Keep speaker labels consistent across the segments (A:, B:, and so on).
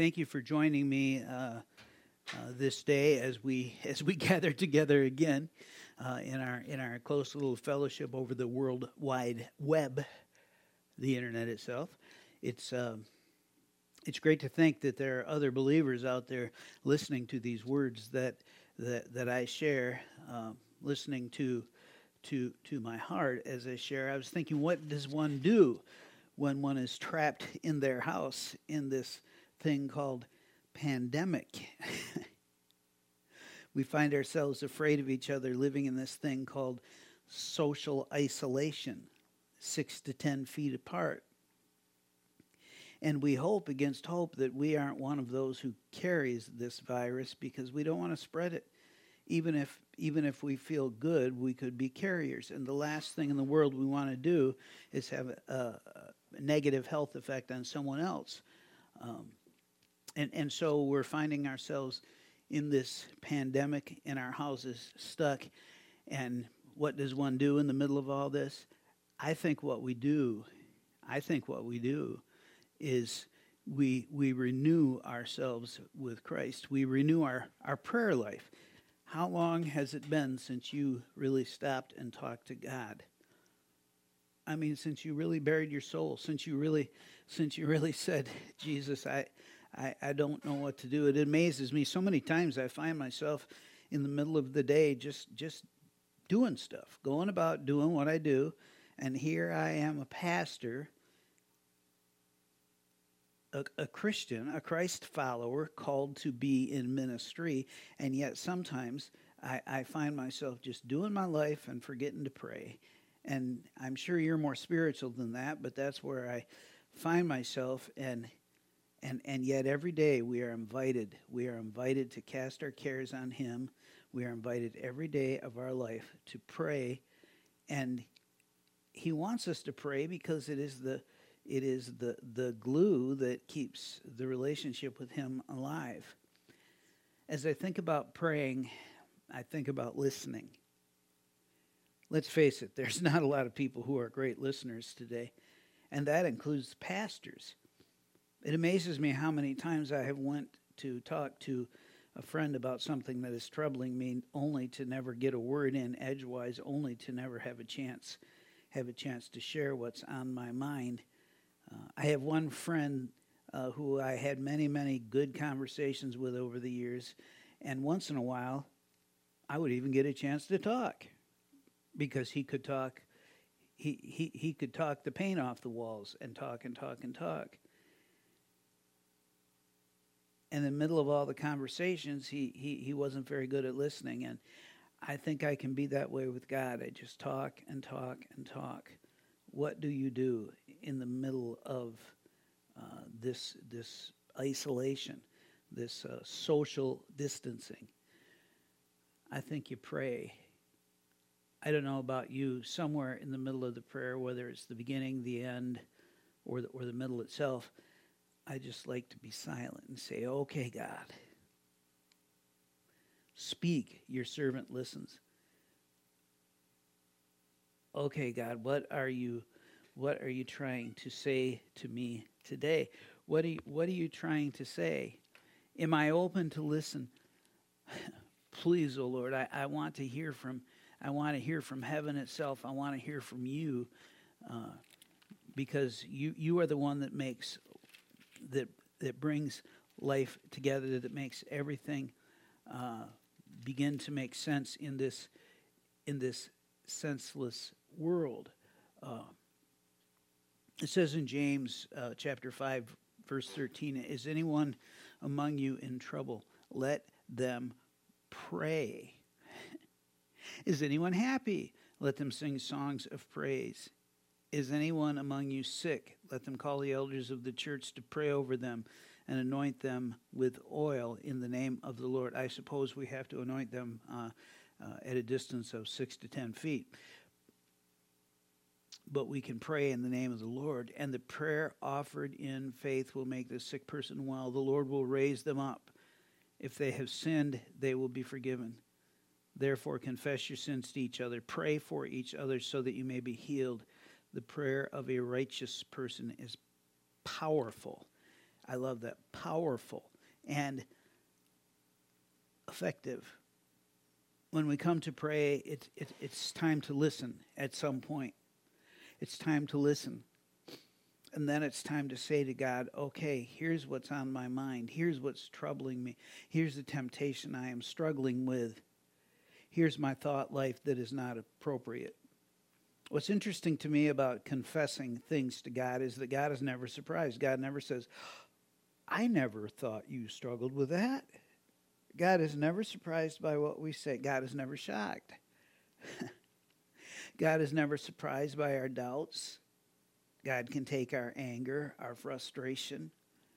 A: Thank you for joining me this day as we gather together again in our close little fellowship over the World Wide Web, the internet itself. It's great to think that there are other believers out there listening to these words that I share, listening to my heart as I share. I was thinking, what does one do when one is trapped in their house in this thing called pandemic? We find ourselves afraid of each other, living in this thing called social isolation, 6 to 10 feet apart. And we hope against hope that we aren't one of those who carries this virus, because we don't want to spread it. Even if we feel good, we could be carriers. And the last thing in the world we want to do is have a negative health effect on someone else. And so we're finding ourselves in this pandemic in our houses, stuck. And what does one do in the middle of all this? I think what we do is we renew ourselves with Christ. We renew our prayer life. How long has it been since you really stopped and talked to God? I mean, since you really buried your soul, since you really said, Jesus, I don't know what to do. It amazes me. So many times I find myself in the middle of the day just doing stuff, going about doing what I do. And here I am, a pastor, a Christian, a Christ follower, called to be in ministry. And yet sometimes I find myself just doing my life and forgetting to pray. And I'm sure you're more spiritual than that, but that's where I find myself. And yet every day we are invited. We are invited to cast our cares on Him. We are invited every day of our life to pray. And He wants us to pray because it is the glue that keeps the relationship with Him alive. As I think about praying, I think about listening. Let's face it, there's not a lot of people who are great listeners today, and that includes pastors. It amazes me how many times I have went to talk to a friend about something that is troubling me, only to never get a word in edgewise, only to never have a chance to share what's on my mind. I have one friend who I had many, many good conversations with over the years, and once in a while, I would even get a chance to talk, because he could talk. He could talk the paint off the walls and talk and talk and talk. In the middle of all the conversations, he wasn't very good at listening, and I think I can be that way with God. I just talk and talk and talk. What do you do in the middle of this isolation, this social distancing? I think you pray. I don't know about you. Somewhere in the middle of the prayer, whether it's the beginning, the end, or the middle itself, I just like to be silent and say, "Okay, God, speak. Your servant listens." Okay, God, what are you trying to say to me today? What are you trying to say? Am I open to listen? Please, oh Lord, I want to hear from heaven itself. I want to hear from you, because you are the one that makes that brings life together, that makes everything begin to make sense in this senseless world. It says in James chapter 5, verse 13, "Is anyone among you in trouble? Let them pray. Is anyone happy? Let them sing songs of praise. Is anyone among you sick? Let them call the elders of the church to pray over them and anoint them with oil in the name of the Lord." I suppose we have to anoint them at a distance of 6 to 10 feet. But we can pray in the name of the Lord, and the prayer offered in faith will make the sick person well. The Lord will raise them up. If they have sinned, they will be forgiven. Therefore, confess your sins to each other. Pray for each other so that you may be healed. The prayer of a righteous person is powerful. I love that. Powerful and effective. When we come to pray, it's time to listen at some point. It's time to listen. And then it's time to say to God, okay, here's what's on my mind. Here's what's troubling me. Here's the temptation I am struggling with. Here's my thought life that is not appropriate. What's interesting to me about confessing things to God is that God is never surprised. God never says, I never thought you struggled with that. God is never surprised by what we say. God is never shocked. God is never surprised by our doubts. God can take our anger, our frustration,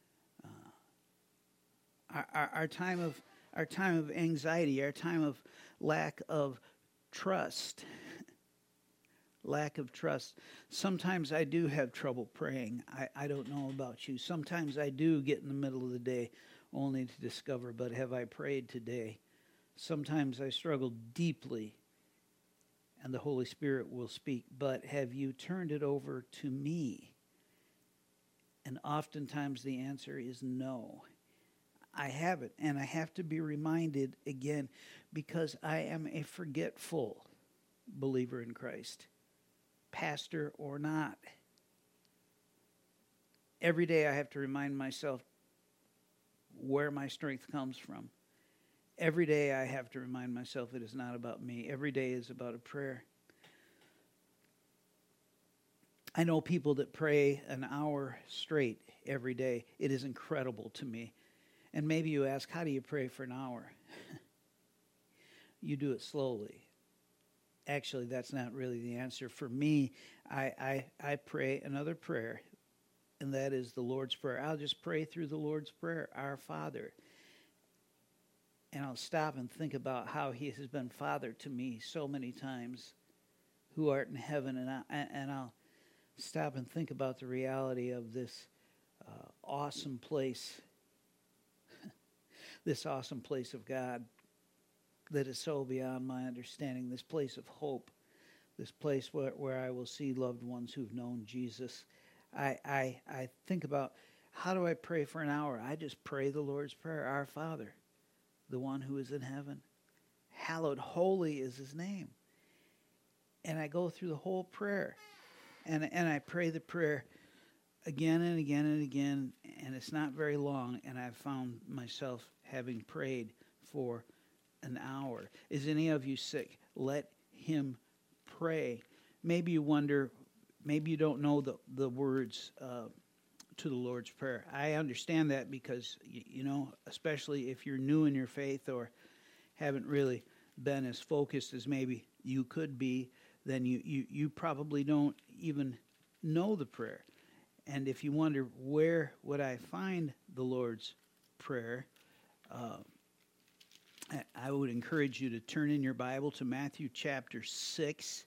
A: our time of anxiety, our time of lack of trust. Lack of trust. Sometimes I do have trouble praying. I don't know about you. Sometimes I do get in the middle of the day only to discover, but have I prayed today? Sometimes I struggle deeply and the Holy Spirit will speak, but have you turned it over to me? And oftentimes the answer is no. I haven't, and I have to be reminded again because I am a forgetful believer in Christ, pastor or not. Every day I have to remind myself where my strength comes from. Every day I have to remind myself it is not about me. Every day is about a prayer. I know people that pray an hour straight every day. It is incredible to me. And maybe you ask, how do you pray for an hour? You do it slowly. Actually, that's not really the answer. For me, I pray another prayer, and that is the Lord's Prayer. I'll just pray through the Lord's Prayer, Our Father. And I'll stop and think about how He has been Father to me so many times, who art in heaven. And I'll stop and think about the reality of this awesome place, this awesome place of God that is so beyond my understanding, this place of hope, this place where I will see loved ones who've known Jesus. I think about, how do I pray for an hour? I just pray the Lord's Prayer, Our Father, the one who is in heaven. Hallowed, holy is His name. And I go through the whole prayer. And I pray the prayer again and again and again. And it's not very long. And I've found myself having prayed for an hour. Is any of you sick? Let him pray. Maybe you wonder, maybe you don't know the words to the Lord's Prayer. I understand that because, especially if you're new in your faith or haven't really been as focused as maybe you could be, then you probably don't even know the prayer. And if you wonder, where would I find the Lord's Prayer, I would encourage you to turn in your Bible to Matthew chapter 6,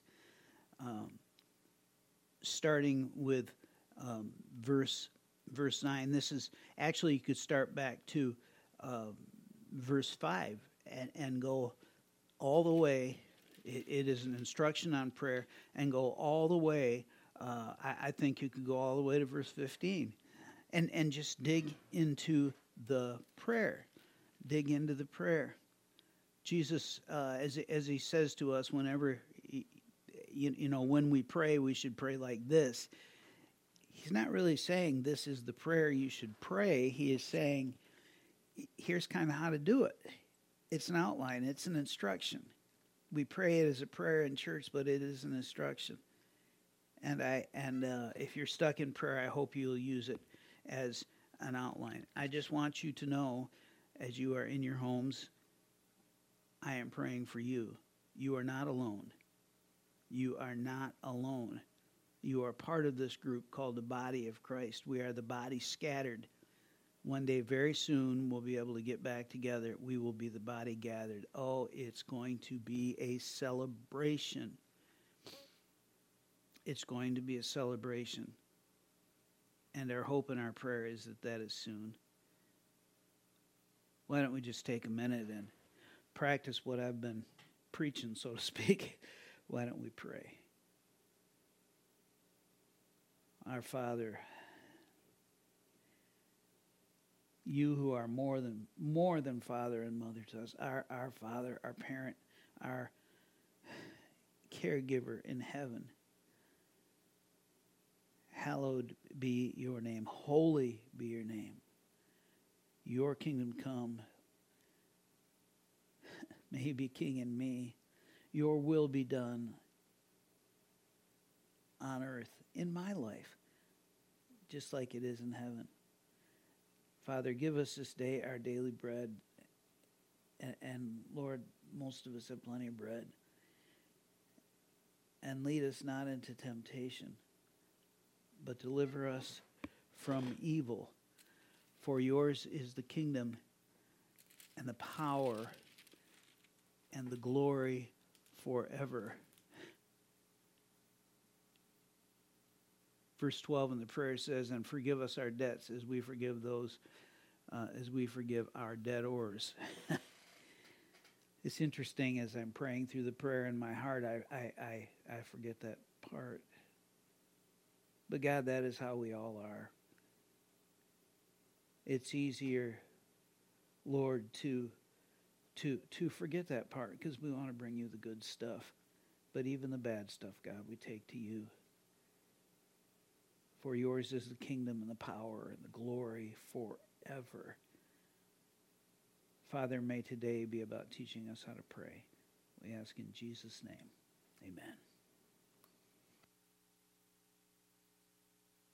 A: starting with verse 9. This is actually, you could start back to verse 5 and go all the way. It is an instruction on prayer, and go all the way. I think you could go all the way to verse 15 and just dig into the prayer. Dig into the prayer. Jesus, as He says to us, whenever, when we pray, we should pray like this. He's not really saying this is the prayer you should pray. He is saying, here's kind of how to do it. It's an outline. It's an instruction. We pray it as a prayer in church, but it is an instruction. And if you're stuck in prayer, I hope you'll use it as an outline. I just want you to know, as you are in your homes, I am praying for you. You are not alone. You are not alone. You are part of this group called the body of Christ. We are the body scattered. One day, very soon, we'll be able to get back together. We will be the body gathered. Oh, it's going to be a celebration. It's going to be a celebration. And our hope and our prayer is that is soon. Why don't we just take a minute and practice what I've been preaching, so to speak. Why don't we pray? Our Father, You who are more than father and mother to us, our father, our parent, our caregiver in heaven. Hallowed be your name. Holy be your name. Your kingdom come. May he be king in me. Your will be done on earth, in my life, just like it is in heaven. Father, give us this day our daily bread. And Lord, most of us have plenty of bread. And lead us not into temptation, but deliver us from evil. For yours is the kingdom and the power and the glory forever. Verse 12 in the prayer says, and forgive us our debts as we forgive our debtors. It's interesting, as I'm praying through the prayer in my heart, I forget that part. But God, that is how we all are. It's easier, Lord, to forget that part because we want to bring you the good stuff. But even the bad stuff, God, we take to you. For yours is the kingdom and the power and the glory forever. Father, may today be about teaching us how to pray. We ask in Jesus' name. Amen.